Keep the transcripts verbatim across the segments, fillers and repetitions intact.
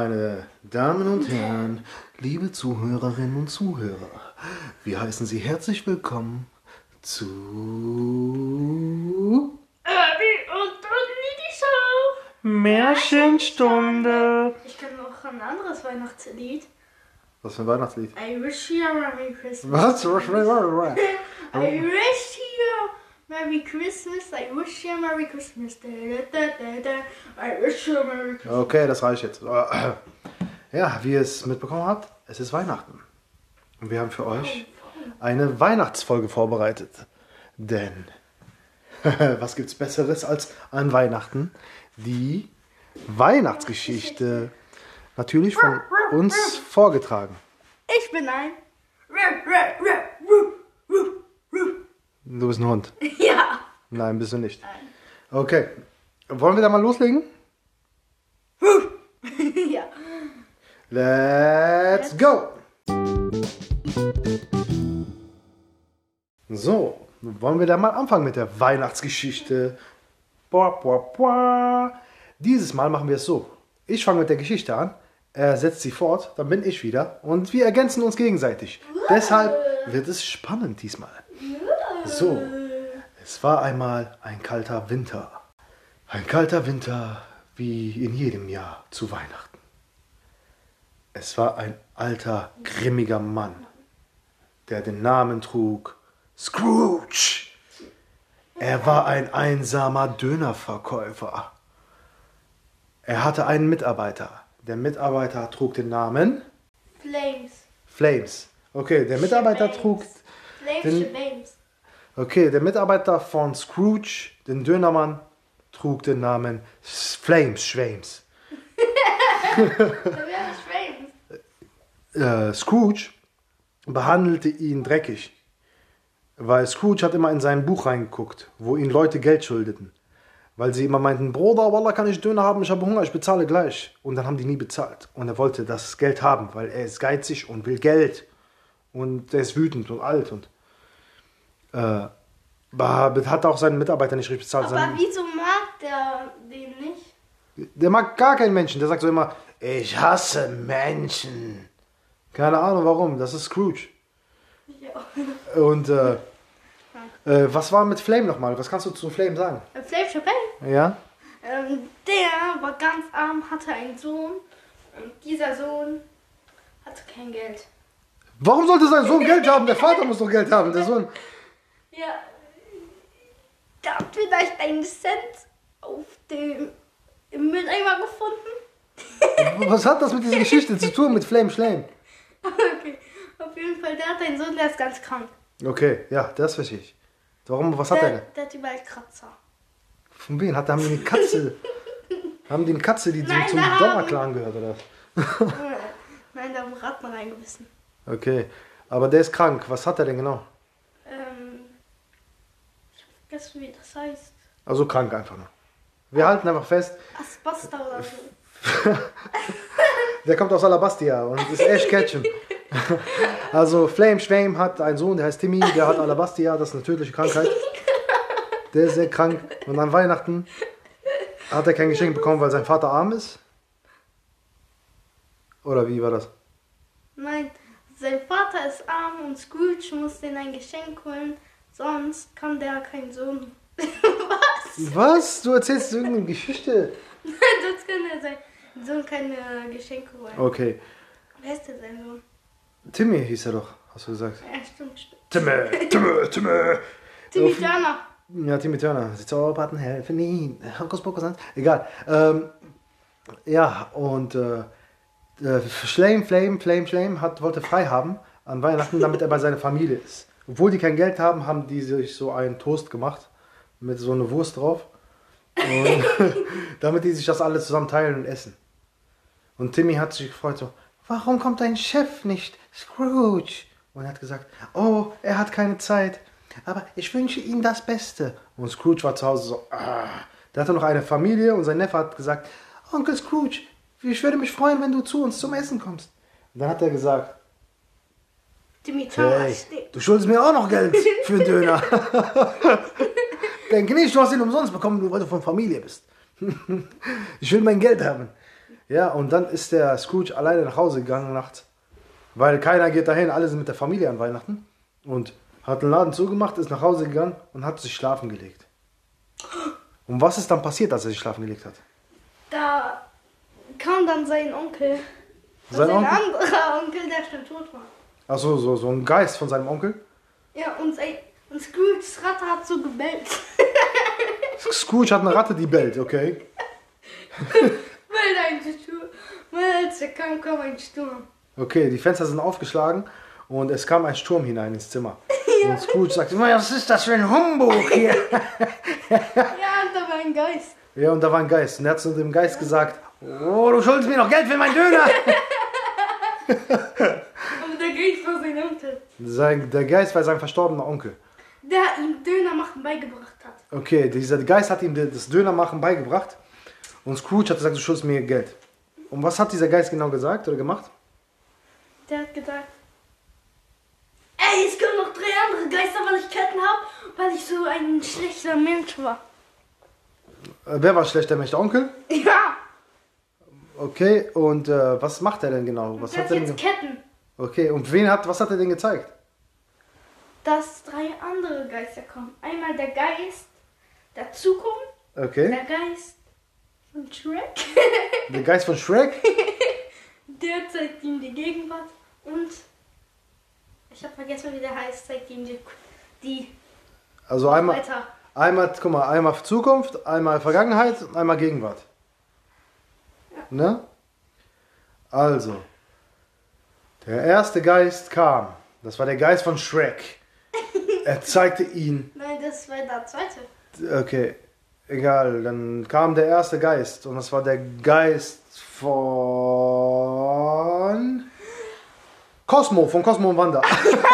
Meine Damen und Herren, liebe Zuhörerinnen und Zuhörer, wir heißen Sie herzlich willkommen zu Erwin und Dudley, die Show. Märchenstunde. Ich kann noch ein anderes Weihnachtslied. Was für ein Weihnachtslied? I wish you a Merry Christmas. Was? I wish you Merry Christmas. I wish you a Merry Christmas. Da, da, da, da. I wish you a Merry Christmas. Okay, das reicht jetzt. Ja, wie ihr es mitbekommen habt, es ist Weihnachten. Und wir haben für euch eine Weihnachtsfolge vorbereitet. Denn, was gibt's Besseres als an Weihnachten? Die Weihnachtsgeschichte. Natürlich von uns vorgetragen. Ich bin ein. Du bist ein Hund. Ja. Nein, bist du nicht. Okay. Wollen wir da mal loslegen? Ja. Let's go! So, wollen wir da mal anfangen mit der Weihnachtsgeschichte. Boah, boah, boah. Dieses Mal machen wir es so. Ich fange mit der Geschichte an, er setzt sie fort, dann bin ich wieder und wir ergänzen uns gegenseitig. Deshalb wird es spannend diesmal. So, es war einmal ein kalter Winter. Ein kalter Winter wie in jedem Jahr zu Weihnachten. Es war ein alter, grimmiger Mann, der den Namen trug Scrooge. Er war ein einsamer Dönerverkäufer. Er hatte einen Mitarbeiter. Der Mitarbeiter trug den Namen Flames. Flames. Okay, der Mitarbeiter Flames. trug Flames, den, Flames. Okay, der Mitarbeiter von Scrooge, den Dönermann, trug den Namen Flames Schwames. äh, Scrooge behandelte ihn dreckig, weil Scrooge hat immer in sein Buch reingeguckt, wo ihm Leute Geld schuldeten. Weil sie immer meinten, Bruder, Wallah, kann ich Döner haben, ich habe Hunger, ich bezahle gleich. Und dann haben die nie bezahlt. Und er wollte das Geld haben, weil er ist geizig und will Geld. Und er ist wütend und alt. Und äh, hat auch seinen Mitarbeiter nicht richtig bezahlt. Aber Seinen, wieso mag der den nicht? der mag gar keinen Menschen. Der sagt so immer, ich hasse Menschen. Keine Ahnung warum, das ist Scrooge. Ja. Und äh, äh, was war mit Flame nochmal? Was kannst du zu Flame sagen? Flame Champagne? Ja? Ähm, der war ganz arm, hatte einen Sohn. Und dieser Sohn hatte kein Geld. Warum sollte sein Sohn Geld haben? Der Vater muss doch Geld haben. Der Sohn. Ja. Der hat vielleicht einen Cent auf dem im Mülleimer gefunden. Was hat das mit dieser Geschichte zu tun, mit Flame Flame? Okay. Auf jeden Fall, der hat einen Sohn, der ist ganz krank. Okay, ja, das verstehe ich. Warum, was hat der, er denn? Der hat überall Kratzer. Von wem? Hat, haben die eine Katze? haben die eine Katze, die Nein, zum da Donnerclan gehört, oder? Nein, da haben Ratten reingebissen. Okay, aber der ist krank. Was hat er denn genau? Ähm, ich hab vergessen, wie das heißt. Also krank einfach nur. Wir halten einfach fest, Asbasta oder so. der kommt aus Alabastia und ist echt Ketchum. Also Flame Schwame hat einen Sohn, der heißt Timmy, der hat Alabastia, das ist eine tödliche Krankheit. Der ist sehr krank und an Weihnachten hat er kein Geschenk bekommen, weil sein Vater arm ist. Oder wie war das? Nein, sein Vater ist arm und Scrooge muss denen ein Geschenk holen, sonst kann der keinen Sohn. Was? Was? Du erzählst irgendeine Geschichte? Sonst kann der sein Sohn keine Geschenke holen. Okay. Wer ist denn sein Sohn? Timmy hieß er doch, hast du gesagt. Ja, stimmt, stimmt. Timmy, Timmy, Timmy. Timmy Auf- Turner. Ja, Timmy Turner. Sie zauberten helfen ihn. Hokus Pokus. Egal. Ähm, ja, und äh, äh, Flame, Flame, Flame, Flame hat, wollte frei haben an Weihnachten, damit er bei seiner Familie ist. Obwohl die kein Geld haben, haben die sich so einen Toast gemacht mit so einer Wurst drauf. Und damit die sich das alles zusammen teilen und essen. Und Timmy hat sich gefreut so, warum kommt dein Chef nicht, Scrooge? Und er hat gesagt, oh, er hat keine Zeit, aber ich wünsche ihm das Beste. Und Scrooge war zu Hause so, ah. Der hatte noch eine Familie und sein Neffe hat gesagt, Onkel Scrooge, ich würde mich freuen, wenn du zu uns zum Essen kommst. Und dann hat er gesagt, Timmy Turner hey, steht. du schuldest mir auch noch Geld für einen Döner. Denk nicht, du hast ihn umsonst bekommen, nur weil du von Familie bist. Ich will mein Geld haben. Ja, und dann ist der Scrooge alleine nach Hause gegangen nachts. Weil keiner geht dahin, alle sind mit der Familie an Weihnachten. Und hat den Laden zugemacht, ist nach Hause gegangen und hat sich schlafen gelegt. Und was ist dann passiert, als er sich schlafen gelegt hat? Da kam dann sein Onkel. Sein sein Onkel? anderer Onkel, der schon tot war. Achso, so, so ein Geist von seinem Onkel. Ja, und, sein, und Scrooges Ratte hat so gebellt. Scrooge hat eine Ratte, die bellt, okay. Weil ein Sturm. Weil als er kam, kam ein Sturm. Okay, die Fenster sind aufgeschlagen und es kam ein Sturm hinein ins Zimmer. Ja. Und Scrooge sagte, was ist das für ein Humbug hier? Ja, und da war ein Geist. Ja, und da war ein Geist. Und er hat zu dem Geist gesagt, oh, du schuldest mir noch Geld für meinen Döner. Und der Geist war sein Onkel. Sein, der Geist war sein verstorbener Onkel. Der ihm Döner machen beigebracht hat. Okay, dieser Geist hat ihm das Dönermachen beigebracht. Und Scrooge hat gesagt, du schuldest mir Geld. Und was hat dieser Geist genau gesagt oder gemacht? Der hat gesagt, ey, es kommen noch drei andere Geister, weil ich Ketten habe, weil ich so ein schlechter Mensch war. Äh, wer war schlechter Mensch? Der Onkel? Ja. Okay, und äh, was macht er denn genau? Was Der hat hat er denn jetzt ge- Ketten. Okay, und wen hat, was hat er denn gezeigt? Dass drei andere Geister kommen. Einmal der Geist der Zukunft, Okay, der Geist von Shrek, der Geist von Shrek. der zeigt ihm die Gegenwart und ich habe vergessen, wie der heißt, zeigt ihm die, die Also einmal, weiter. einmal, guck mal, einmal Zukunft, einmal Vergangenheit, und einmal Gegenwart. Ne? Also, der erste Geist kam. Das war der Geist von Shrek. Er zeigte ihn. Nein, das war der zweite. Okay, egal. Dann kam der erste Geist. Und das war der Geist von Cosmo, von Cosmo und Wanda.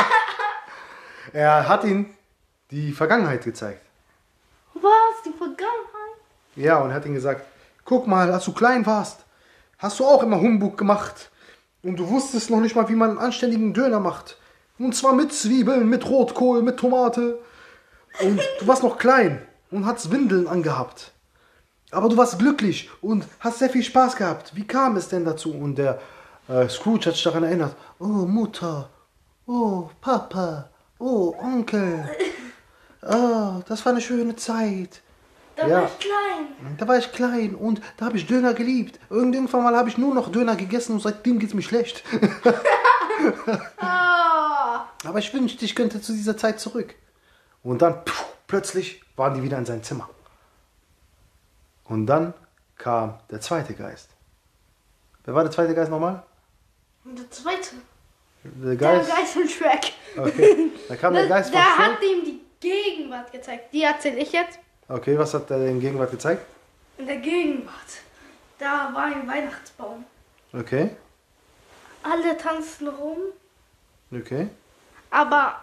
Er hat ihm die Vergangenheit gezeigt. Was? Die Vergangenheit? Ja, und hat ihm gesagt, guck mal, als du klein warst, hast du auch immer Humbug gemacht. Und du wusstest noch nicht mal, wie man einen anständigen Döner macht. Und zwar mit Zwiebeln, mit Rotkohl, mit Tomate. Und du warst noch klein und hast Windeln angehabt. Aber du warst glücklich und hast sehr viel Spaß gehabt. Wie kam es denn dazu? Und der äh, Scrooge hat sich daran erinnert. Oh, Mutter. Oh, Papa. Oh, Onkel. Oh, das war eine schöne Zeit. Da Ja. war ich klein. Da war ich klein und da habe ich Döner geliebt. Irgendwann mal habe ich nur noch Döner gegessen und seitdem geht es mir schlecht. Ah. Aber ich wünschte, ich könnte zu dieser Zeit zurück. Und dann pff, plötzlich waren die wieder in seinem Zimmer. Und dann kam der zweite Geist. Wer war der zweite Geist nochmal? Und der zweite. Der Der Geist. Geist von Shrek. Okay, da kam der Der, Geist von der Shrek. hat ihm die Gegenwart gezeigt. Die erzähle ich jetzt. Okay, was hat er in Gegenwart gezeigt? In der Gegenwart. Da war ein Weihnachtsbaum. Okay, Alle tanzen rum, okay. aber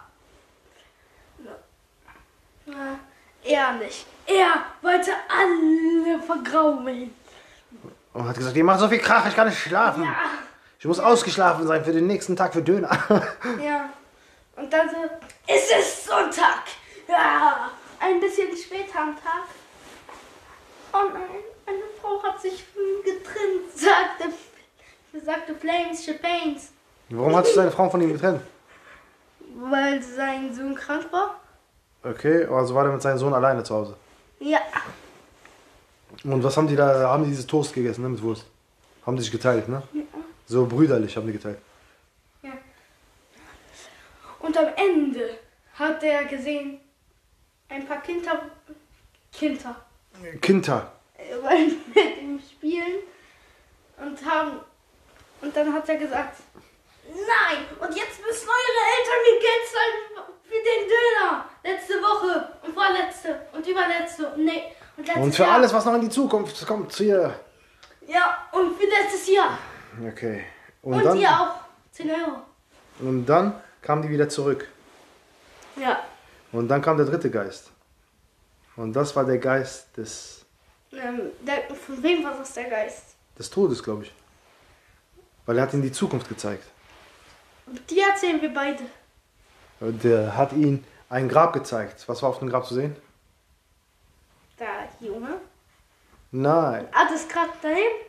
äh, er nicht. Er wollte alle vergraulen. Und hat gesagt, ihr macht so viel Krach, ich kann nicht schlafen. Ja, Ich muss ausgeschlafen sein für den nächsten Tag für Döner. ja. Und dann so, es ist Sonntag. Ja, ein bisschen später am Tag. Oh nein, eine Frau hat sich getrennt, sagte, sagte Flames Champagnes. Warum hat sich seine Frau von ihm getrennt? Weil sein Sohn krank war. Okay, also war er mit seinem Sohn alleine zu Hause. Ja, Und was haben die da, haben die dieses Toast gegessen, ne, mit Wurst? Haben die sich geteilt, ne? Ja. So brüderlich haben die geteilt. ja. Und am Ende hat er gesehen, ein paar Kinder, Kinder, Kinder. äh, wollen mit ihm spielen und haben, und dann hat er gesagt, nein, und jetzt müssen eure Eltern mir Geld zahlen für den Döner. Letzte Woche und vorletzte und überletzte und nee. Und, letztes Und für Jahr. alles, was noch in die Zukunft kommt, hier. Ja, und für letztes Jahr. Okay. Und, Und, dann, ihr auch. zehn Euro. und dann kamen die wieder zurück. Ja. Und dann kam der dritte Geist. Und das war der Geist des, Ähm, der, von wem war das der Geist? des Todes, glaube ich. Weil er hat ihm die Zukunft gezeigt. Die erzählen wir beide. Der hat ihm ein Grab gezeigt. Was war auf dem Grab zu sehen? Der Junge. Nein. Ah, das Grab daneben?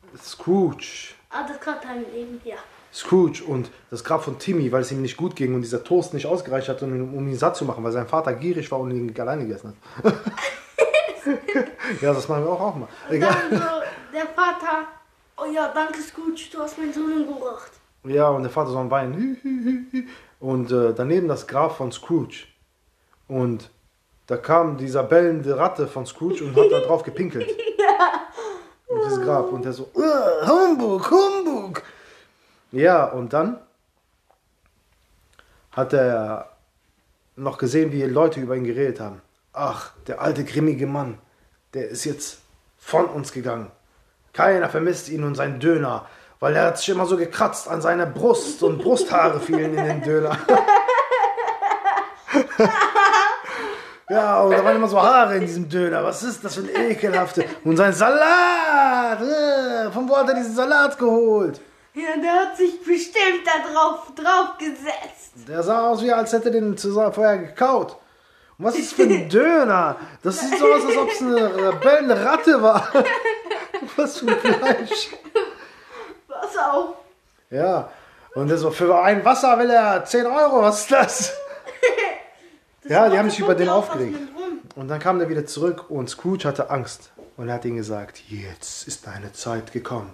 Scrooge. Ah, das Grab im Leben, ja. Scrooge und das Grab von Timmy, weil es ihm nicht gut ging und dieser Toast nicht ausgereicht hat, um, um ihn satt zu machen, weil sein Vater gierig war und ihn alleine gegessen hat. Ja, das machen wir auch, auch mal. Und dann so der Vater, oh ja, danke Scrooge, du hast meinen Sohn umgebracht. Ja, und der Vater so am Weinen. Und äh, daneben das Grab von Scrooge. Und da kam dieser bellende Ratte von Scrooge und hat da drauf gepinkelt. Ja. Auf dieses Grab. Und der so, uh, Humbug, Humbug. Ja, und dann hat er noch gesehen, wie Leute über ihn geredet haben. Ach, der alte grimmige Mann, der ist jetzt von uns gegangen. Keiner vermisst ihn und seinen Döner, weil er hat sich immer so gekratzt an seiner Brust und Brusthaare fielen in den Döner. Ja, und da waren immer so Haare in diesem Döner. Was ist das für ein ekelhafte? Und sein Salat! Äh, von wo hat er diesen Salat geholt? Ja, der hat sich bestimmt da drauf, drauf gesetzt. Der sah aus, wie als hätte er den zusammen vorher gekaut. Und was ist das für ein Döner? Das sieht so aus, als ob es eine bellende Ratte war. Was für ein Fleisch. Was auch. Ja, und der so, für ein Wasser will er zehn Euro, was ist das? Das Ja, die Wasser haben sich über kommt den ja auch aus aufgeregt. dem Brunnen. Und dann kam der wieder zurück und Scrooge hatte Angst. Und er hat ihm gesagt, jetzt ist deine Zeit gekommen.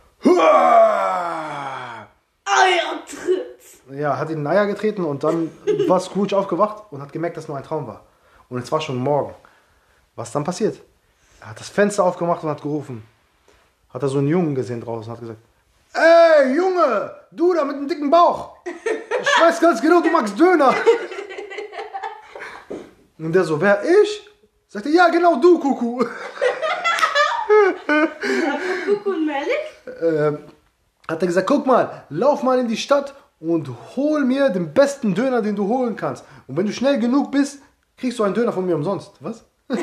Huah! Eiertritt. Ja, hat ihn in den Eier getreten und dann war Scrooge aufgewacht und hat gemerkt, dass nur ein Traum war. Und es war schon morgen. Was dann passiert? Er hat das Fenster aufgemacht und hat gerufen. Hat er so einen Jungen gesehen draußen und hat gesagt, ey Junge, du da mit dem dicken Bauch. Ich weiß ganz genau, du magst Döner. Und der so, wer, ich? Sagt er, ja genau, du Kuckuck. Kuckuck und Melik? äh, hat er gesagt, guck mal, lauf mal in die Stadt und hol mir den besten Döner, den du holen kannst. Und wenn du schnell genug bist, kriegst du einen Döner von mir umsonst. Was? Dann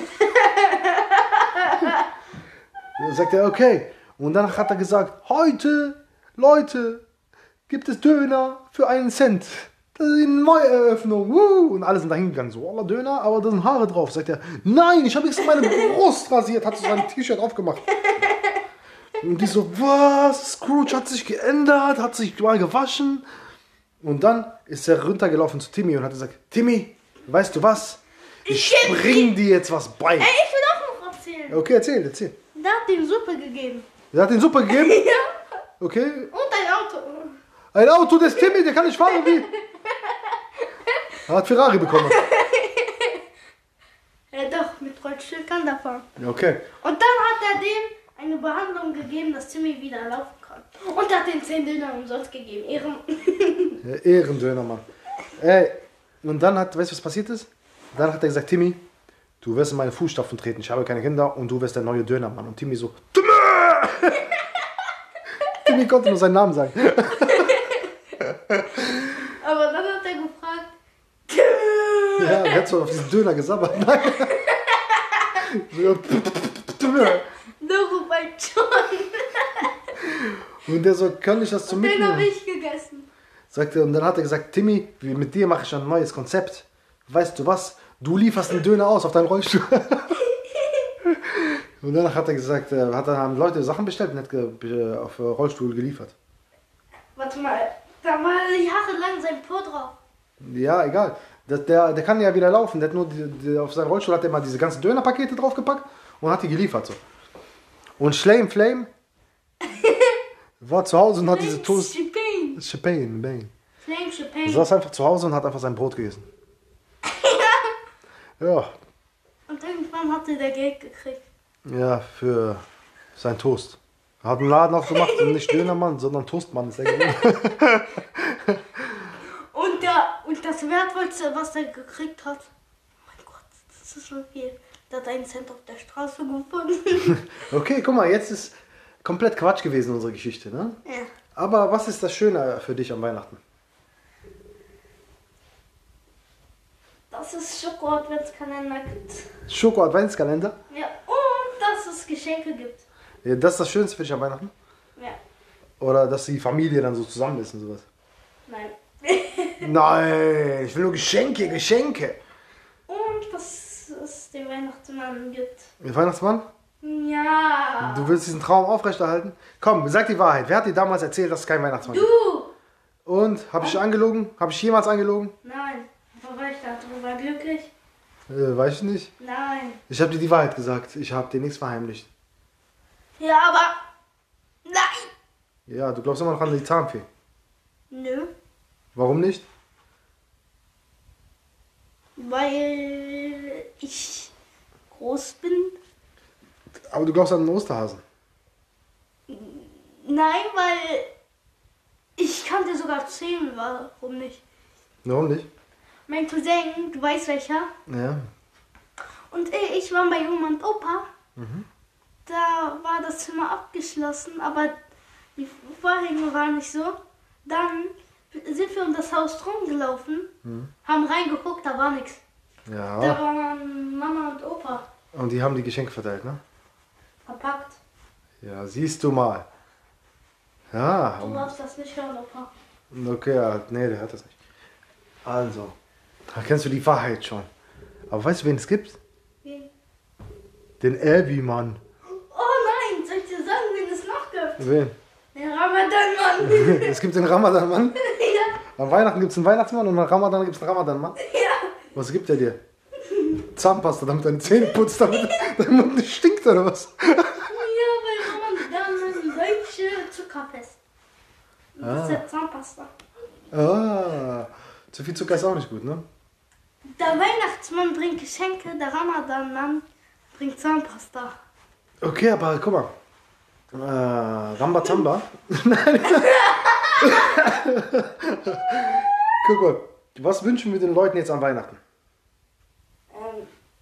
sagt er, okay. Und dann hat er gesagt, heute, Leute, gibt es Döner für einen Cent. Das ist die Neueröffnung. Woo. Und alle sind da hingegangen. So, aller Döner, aber da sind Haare drauf. Sagt er, nein, ich habe extra meine Brust rasiert. Hat so sein T-Shirt aufgemacht. Und die so, was? Scrooge hat sich geändert, hat sich mal gewaschen. Und dann ist er runtergelaufen zu Timmy und hat gesagt, Timmy, weißt du was? Ich bring dir jetzt was bei. Ey, ich will auch noch erzählen. Okay, erzähl, erzähl. Der hat ihm Suppe gegeben. Der hat den Suppe gegeben? Ja. Okay. Und ein Auto. Ein Auto des Timmy, der kann nicht fahren, wie? Er hat Ferrari bekommen. Ja doch, mit Rollstuhl kann der fahren. Okay. Und dann hat er dem eine Behandlung gegeben, dass Timmy wieder laufen kann. Und hat den zehn Döner umsonst gegeben. Ehren. Der Ehrendöner, Mann. Ey, und dann hat, weißt du, was passiert ist? Dann hat er gesagt, Timmy, du wirst in meine Fußstapfen treten. Ich habe keine Kinder und du wirst der neue Dönermann. Und Timmy so, Timmy! Timmy konnte nur seinen Namen sagen. Aber dann hat er gefragt, Timmy! Ja, er hat so auf diesen Döner gesabbert. Nein. So, Timmy. Nur bei John. Und der so, kann ich das zum Den habe Mitnehmen? ich gegessen. Sagt er, und dann hat er gesagt, Timmy, wie- mit dir mache ich ein neues Konzept. Weißt du was? Du lieferst den Döner aus auf deinen Rollstuhl. Und danach hat er gesagt, äh, hat er, haben Leute Sachen bestellt und hat ge, be- auf äh, Rollstuhl geliefert. Warte mal, da war jahrelang sein Po drauf. Ja, egal. Das, der, der kann ja wieder laufen. Der hat nur die, die, auf seinen Rollstuhl hat er mal diese ganzen Dönerpakete draufgepackt und hat die geliefert. So. Und Flame Flame war zu Hause und hat diese Toast. Champagne. Champagne, Bane. Flame Champagne. Er saß einfach zu Hause und hat einfach sein Brot gegessen. Ja, Und irgendwann hatte der Geld gekriegt. ja, für sein Toast. Er hat einen Laden aufgemacht und nicht Dönermann, sondern Toastmann ist er geworden. Und, der, und das Wertvollste, was er gekriegt hat, oh mein Gott, das ist so viel. Der hat einen Cent auf der Straße gefunden. Okay, guck mal, jetzt ist komplett Quatsch gewesen unsere Geschichte, ne? Ja. Aber was ist das Schöne für dich am Weihnachten? Dass es Schoko-Adventskalender gibt. Schoko-Adventskalender? Ja. Und dass es Geschenke gibt. Ja, das ist das Schönste für dich am Weihnachten? Ja. Oder dass die Familie dann so zusammen ist und sowas? Nein. Nein, ich will nur Geschenke, Geschenke. Und dass es den Weihnachtsmann gibt. Der Weihnachtsmann? Ja. Du willst diesen Traum aufrechterhalten? Komm, sag die Wahrheit. Wer hat dir damals erzählt, dass es kein Weihnachtsmann gibt? Du! Und? Habe ich angelogen? Habe ich jemals angelogen? Nein. Aber war ich darüber glücklich? Äh, weiß ich nicht. Nein. Ich habe dir die Wahrheit gesagt. Ich habe dir nichts verheimlicht. Ja, aber... Nein! Ja, du glaubst immer noch an die Zahnfee. Nö. Warum nicht? Weil ich groß bin. Aber du glaubst an den Osterhasen. Nein, weil ich kann dir sogar erzählen, warum nicht. Warum nicht? Mein Cousin, du weißt welcher, Ja. und ich waren bei Oma und Opa. Mhm. Da war das Zimmer abgeschlossen, aber die Vorhänge waren nicht so. Dann sind wir um das Haus drum gelaufen, mhm. haben reingeguckt, da war nichts. Ja. Da waren Mama und Opa. Und die haben die Geschenke verteilt, ne? Verpackt. Ja, siehst du mal. Ja. Du darfst das nicht hören, Opa. Okay, ja, nee, der hört das nicht. Also, da kennst du die Wahrheit schon. Aber weißt du, wen es gibt? Wen? Den Elbi-Mann. Oh nein, soll ich dir sagen, wen es noch gibt? Wen? Den Ramadan-Mann. Es gibt den Ramadan-Mann. Ja. An Weihnachten gibt es einen Weihnachtsmann und an Ramadan gibt es einen Ramadan-Mann. Ja. Was gibt der dir? Zahnpasta, damit deine Zähne putzt, damit dein Mund nicht stinkt, oder was? Ja, weil Ramadan Deutsche zuckerfest. Das Ah. ist ja Zahnpasta. Ah, zu viel Zucker ist auch nicht gut, ne? Der Weihnachtsmann bringt Geschenke, der Ramadan-Mann bringt Zahnpasta. Okay, aber guck mal. Äh, Rambazamba. Nein. Guck mal, was wünschen wir den Leuten jetzt an Weihnachten? Ähm,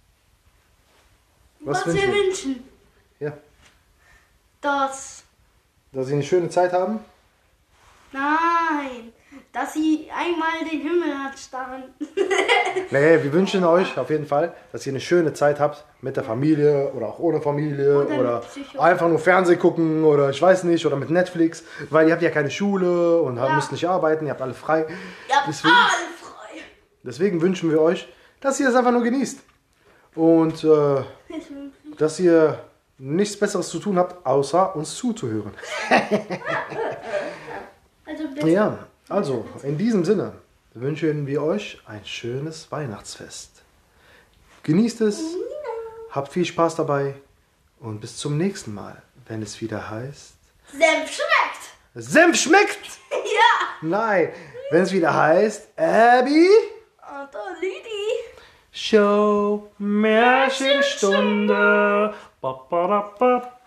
Was was wünschen wir wir? wünschen, Ja, dass... dass sie eine schöne Zeit haben. Nein, dass sie einmal den Himmel anstarren. Nee, wir wünschen euch auf jeden Fall, dass ihr eine schöne Zeit habt mit der Familie oder auch ohne Familie Oder oder mit Psycho. einfach nur Fernsehen gucken oder ich weiß nicht oder mit Netflix, weil ihr habt ja keine Schule und Ja. müsst nicht arbeiten, ihr habt alle frei. Ja, Deswegen, alle frei. deswegen wünschen wir euch, dass ihr es einfach nur genießt und äh, dass ihr nichts Besseres zu tun habt, außer uns zuzuhören. Also bitte. Ja, also in diesem Sinne wünschen wir euch ein schönes Weihnachtsfest. Genießt es, habt viel Spaß dabei und bis zum nächsten Mal, wenn es wieder heißt... Senf schmeckt. Senf schmeckt! Ja. Nein, wenn es wieder heißt... Abby... Und Lidi. Show Märchenstunde. Ba, ba, da, ba.